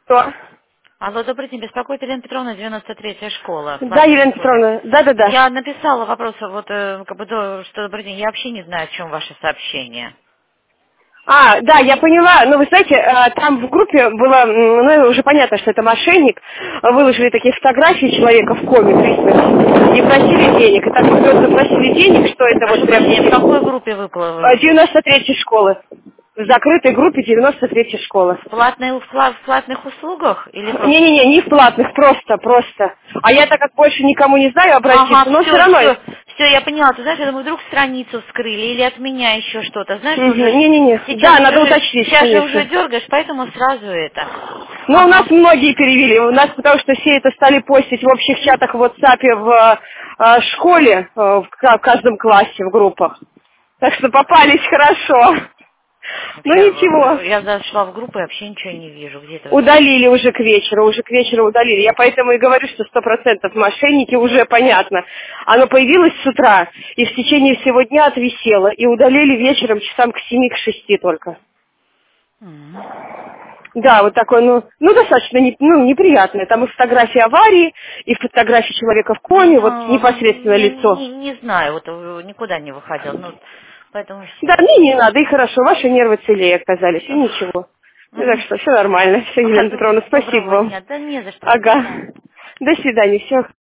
Что? Алло, добрый день, беспокоит Елена Петровна, 93-я школа, Да, платные Елена услуги. Петровна, да-да-да. Я написала вопрос, вот, что добрый день, я вообще не знаю, о чем ваше сообщение. Да, я поняла, но вы знаете, там в группе было, ну, уже понятно, что это мошенник, выложили такие фотографии человека в коме при смерти и просили денег. И так вот запросили денег, что это Прошу вот прям прощения, в какой группе выплыл? 93-й школы. В закрытой группе 93-й школы. В платных услугах или просто? Не-не-не, не в платных, просто. А я так как больше никому не знаю обратиться, Ага, но все все, равно... все, все, я поняла. Ты знаешь, я думаю, вдруг страницу вскрыли или от меня еще что-то. Знаешь, Мгм, уже не-не-не, сейчас да, надо же, уточнить, сейчас же уже конечно. дергаешь, поэтому сразу это. Ну, у нас Ага. многие перевели. У нас потому что все это стали постить в общих чатах в WhatsApp в школе, в каждом классе, в группах. Так что попались хорошо. Ну, Вообще, ничего. я зашла в группу и вообще ничего не вижу. Где это вообще? Удалили уже к вечеру удалили. Я поэтому и говорю, что 100% мошенники уже понятно. Оно появилось с утра и в течение всего дня отвисело. И удалили вечером часам к 7, к 6 только. М. Да, вот такое, достаточно неприятное. Там и фотографии аварии, и фотографии человека в коме, вот непосредственно лицо. Не знаю, вот никуда не выходил. Ну, поэтому Да, мне не надо, и хорошо, ваши нервы целее оказались, и ничего. Так Мгм. что все нормально. Все, Елена Петровна, спасибо Доброго вам. дня. Да не за что. До Ага. свидания. До свидания, все.